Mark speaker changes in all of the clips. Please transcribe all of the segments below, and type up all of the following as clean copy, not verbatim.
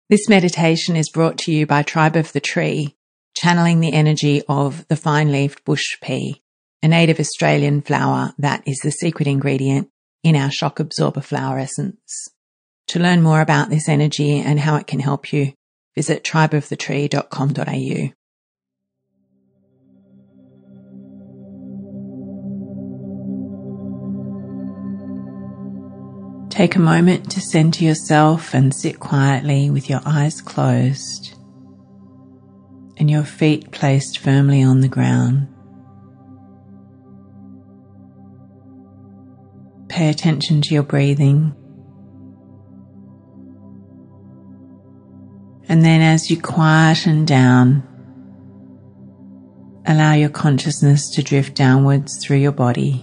Speaker 1: This meditation is brought to you by Tribe of the Tree, channeling the energy of the fine-leaved bush pea, a native Australian flower that is the secret ingredient in our shock absorber flower essence. To learn more about this energy and how it can help you, visit tribeofthetree.com.au. Take a moment to center yourself and sit quietly with your eyes closed and your feet placed firmly on the ground. Pay attention to your breathing. And then as you quieten down, allow your consciousness to drift downwards through your body,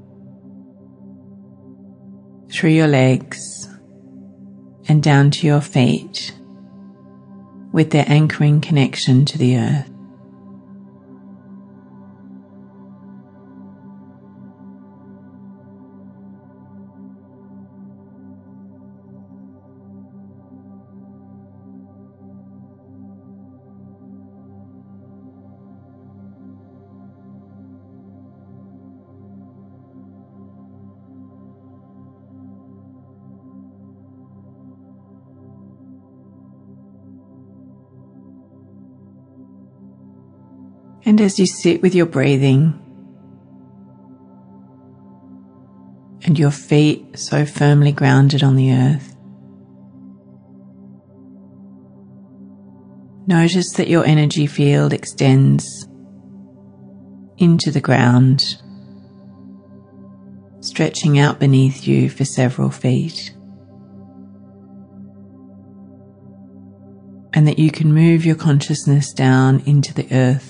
Speaker 1: through your legs, and down to your feet, with their anchoring connection to the earth. And as you sit with your breathing and your feet so firmly grounded on the earth, notice that your energy field extends into the ground, stretching out beneath you for several feet, and that you can move your consciousness down into the earth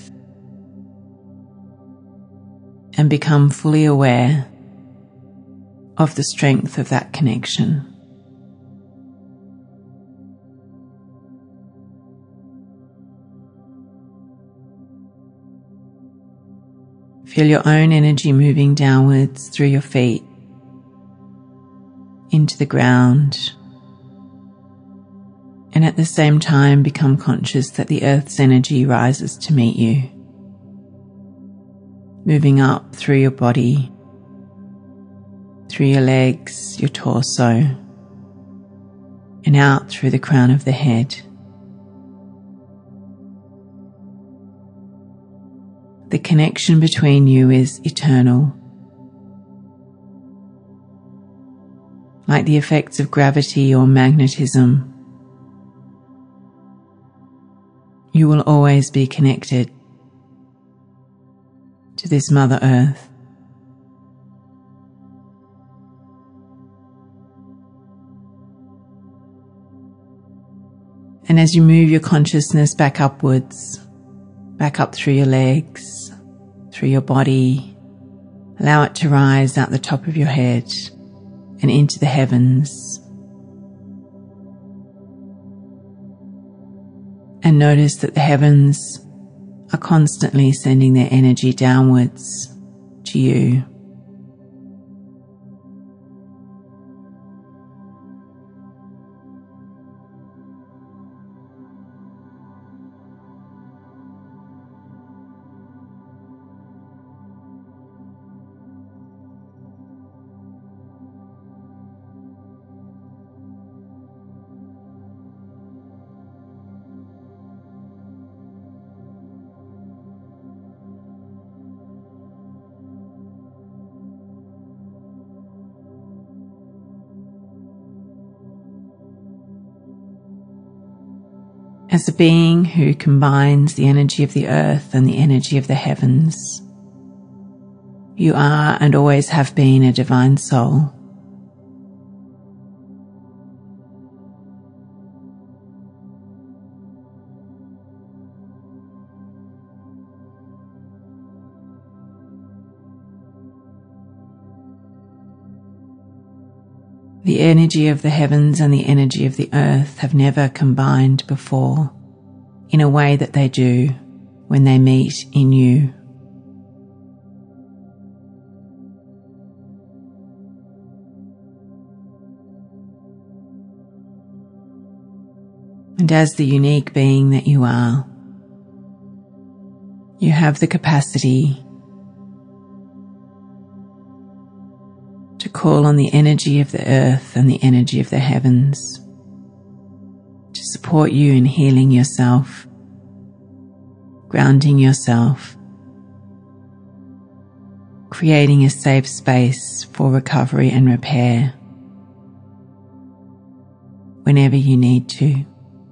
Speaker 1: and become fully aware of the strength of that connection. Feel your own energy moving downwards through your feet into the ground, and at the same time become conscious that the earth's energy rises to meet you, moving up through your body, through your legs, your torso, and out through the crown of the head. The connection between you is eternal. Like the effects of gravity or magnetism, you will always be connected to this Mother Earth. And as you move your consciousness back upwards, back up through your legs, through your body, allow it to rise out the top of your head and into the heavens. And notice that the heavens are constantly sending their energy downwards to you. As a being who combines the energy of the earth and the energy of the heavens, you are and always have been a divine soul. The energy of the heavens and the energy of the earth have never combined before in a way that they do when they meet in you. And as the unique being that you are, you have the capacity to call on the energy of the earth and the energy of the heavens to support you in healing yourself, grounding yourself, creating a safe space for recovery and repair whenever you need to.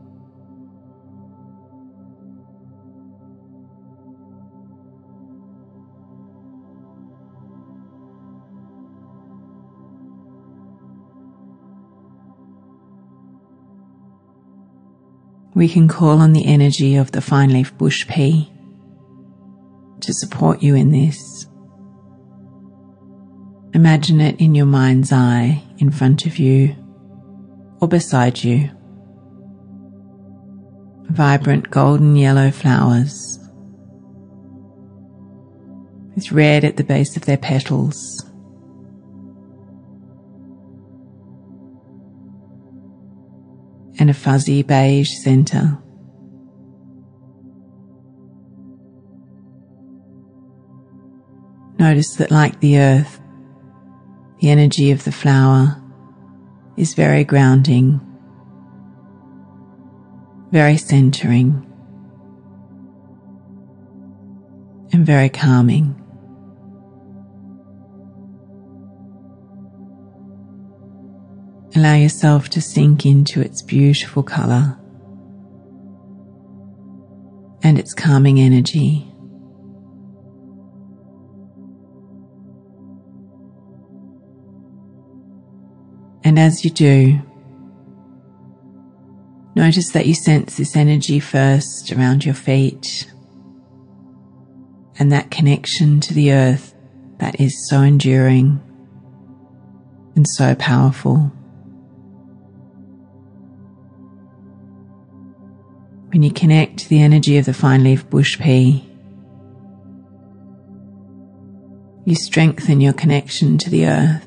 Speaker 1: We can call on the energy of the fine leaf bush pea to support you in this. Imagine it in your mind's eye, in front of you or beside you. Vibrant golden yellow flowers with red at the base of their petals. And a fuzzy beige center. Notice that, like the earth, the energy of the flower is very grounding, very centering, and very calming. Allow yourself to sink into its beautiful color and its calming energy. And as you do, notice that you sense this energy first around your feet and that connection to the earth that is so enduring and so powerful. When you connect to the energy of the fine leaf bush pea, you strengthen your connection to the earth.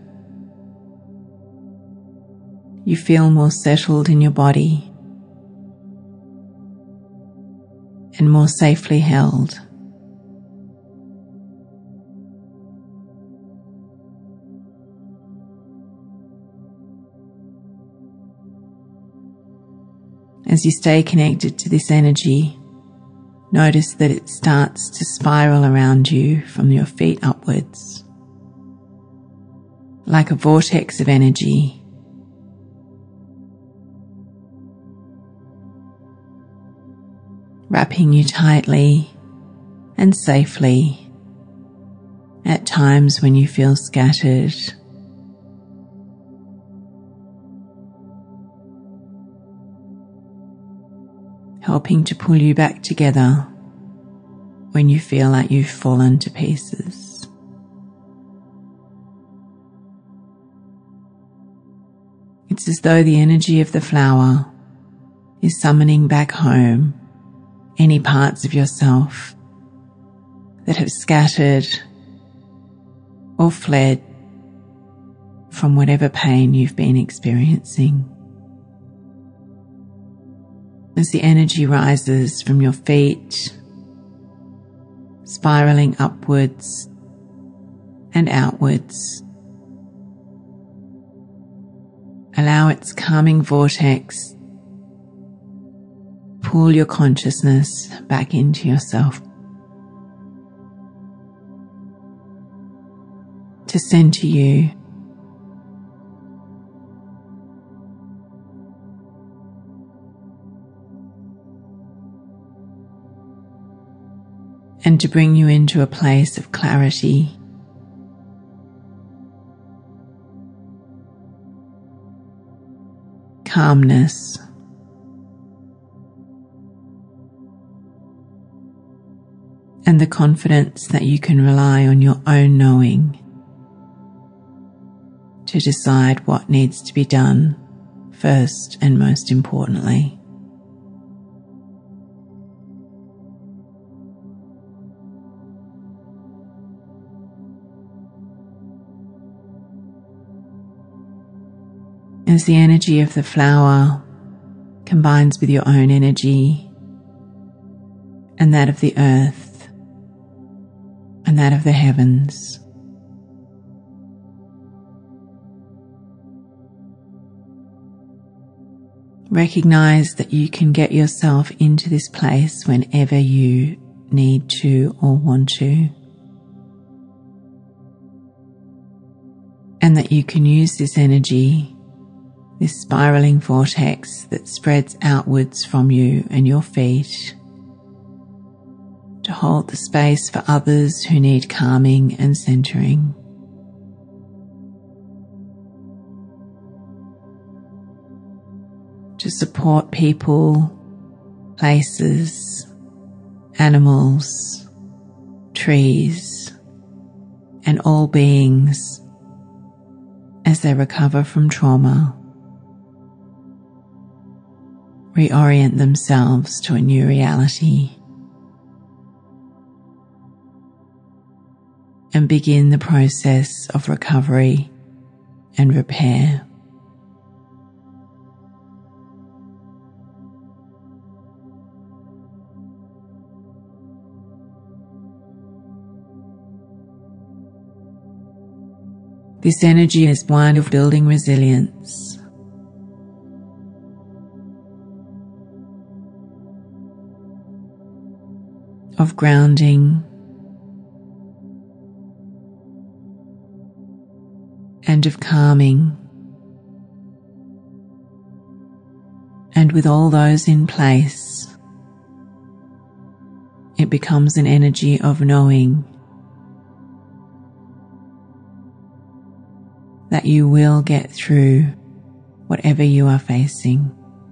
Speaker 1: You feel more settled in your body and more safely held. As you stay connected to this energy, notice that it starts to spiral around you from your feet upwards, like a vortex of energy. Wrapping you tightly and safely at times when you feel scattered. Helping to pull you back together when you feel like you've fallen to pieces. It's as though the energy of the flower is summoning back home any parts of yourself that have scattered or fled from whatever pain you've been experiencing. As the energy rises from your feet, spiraling upwards and outwards, allow its calming vortex pull your consciousness back into yourself, to center you, and to bring you into a place of clarity, calmness, and the confidence that you can rely on your own knowing to decide what needs to be done first and most importantly. As the energy of the flower combines with your own energy and that of the earth and that of the heavens. Recognize that you can get yourself into this place whenever you need to or want to, and that you can use this energy, this spiraling vortex that spreads outwards from you and your feet, to hold the space for others who need calming and centering. To support people, places, animals, trees, and all beings as they recover from trauma, reorient themselves to a new reality, and begin the process of recovery and repair. This energy is one of building resilience, of grounding, and of calming. And with all those in place, it becomes an energy of knowing that you will get through whatever you are facing,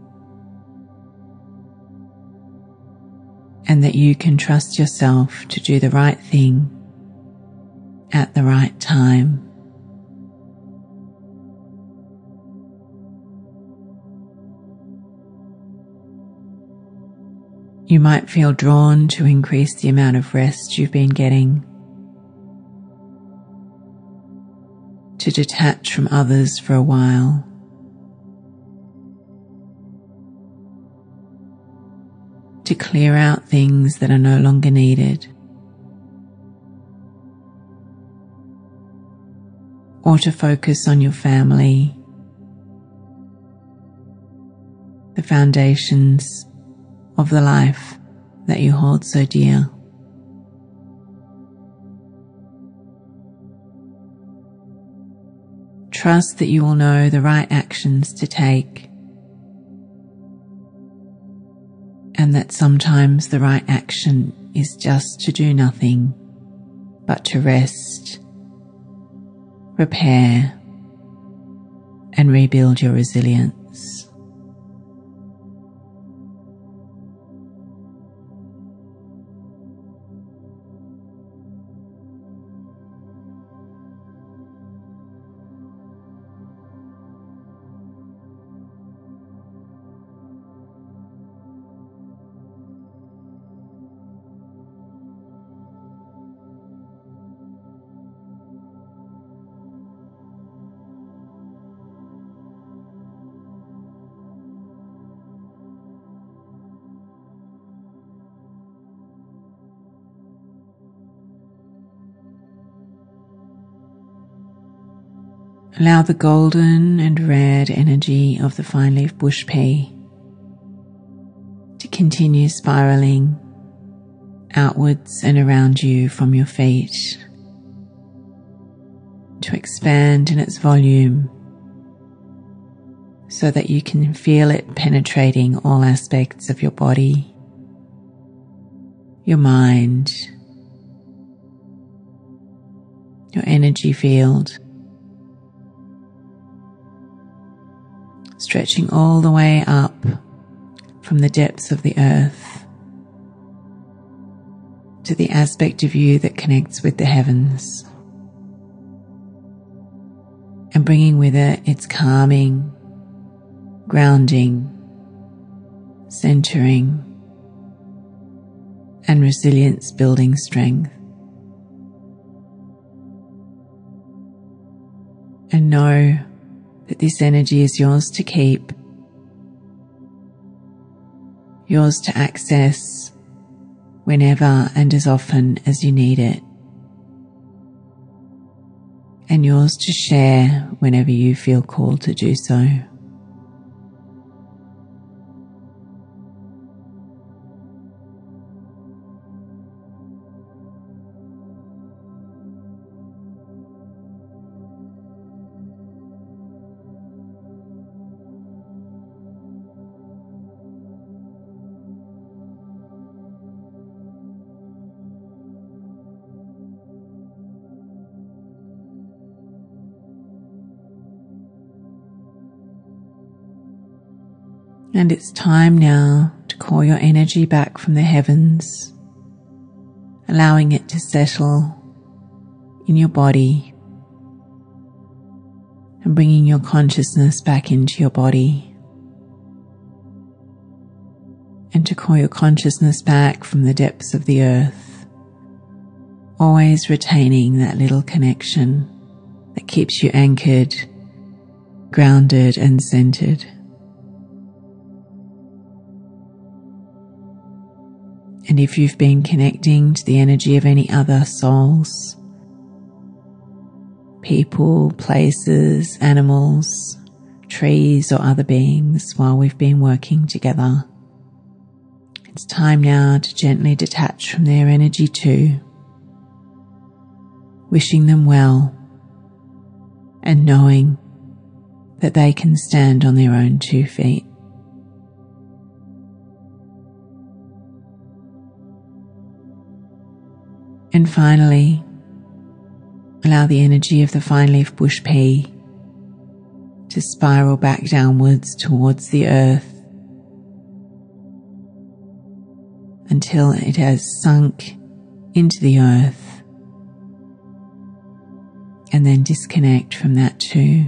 Speaker 1: and that you can trust yourself to do the right thing at the right time. You might feel drawn to increase the amount of rest you've been getting, to detach from others for a while, to clear out things that are no longer needed, or to focus on your family, the foundations of the life that you hold so dear. Trust that you will know the right actions to take, and that sometimes the right action is just to do nothing but to rest, repair, and rebuild your resilience. Allow the golden and red energy of the fine leaf bush pea to continue spiraling outwards and around you from your feet, to expand in its volume so that you can feel it penetrating all aspects of your body, your mind, your energy field, stretching all the way up from the depths of the earth to the aspect of you that connects with the heavens, and bringing with it its calming, grounding, centering, and resilience building strength. And know that this energy is yours to keep yours to access whenever and as often as you need it, and yours to share whenever you feel called to do so. And it's time now to call your energy back from the heavens, allowing it to settle in your body and bringing your consciousness back into your body. And to call your consciousness back from the depths of the earth, always retaining that little connection that keeps you anchored, grounded and centered. And if you've been connecting to the energy of any other souls, people, places, animals, trees or other beings while we've been working together, it's time now to gently detach from their energy too, wishing them well and knowing that they can stand on their own 2 feet. And finally, allow the energy of the fine leaf bush pea to spiral back downwards towards the earth until it has sunk into the earth, and then disconnect from that too.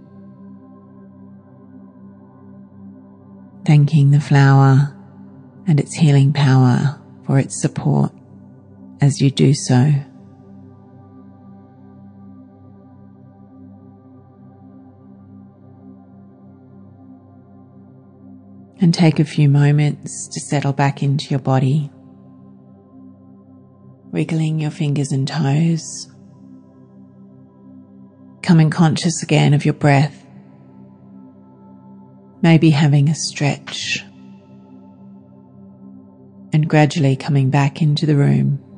Speaker 1: Thanking the flower and its healing power for its support as you do so. And take a few moments to settle back into your body, wiggling your fingers and toes, becoming conscious again of your breath, maybe having a stretch, and gradually coming back into the room.